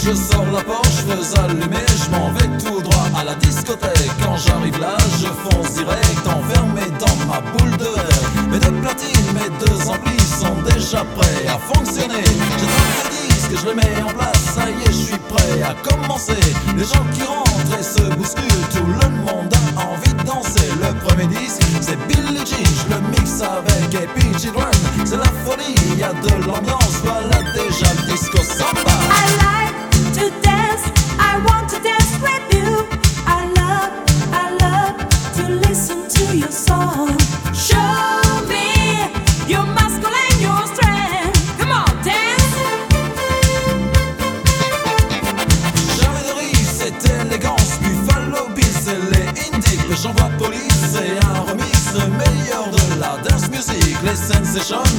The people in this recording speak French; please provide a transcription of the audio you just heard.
Je sors la Porsche, feux allumés, je m'en vais tout droit à la discothèque. Quand j'arrive là, je fonce direct, enfermé dans ma boule de verre. Mes deux platines, mes deux amplis sont déjà prêts à fonctionner. J'ai 30 disques, je les mets en place, ça y est, je suis prêt à commencer. Les gens qui rentrent et se bousculent, tout le monde a envie de danser. Le premier disque, c'est Billie Jean, je le mixe avec Happy Children. C'est la folie, y a de l'ambiance, voilà déjà le disco samba. I like to dance, I want to dance with you. I love to listen to your song. Show me your muscle and your strength. Come on, dance. Jamais de riz, c'est élégance, Buffalo Bill, c'est les indies. J'envoie police, c'est un remix, le meilleur de la dance music. Les sensations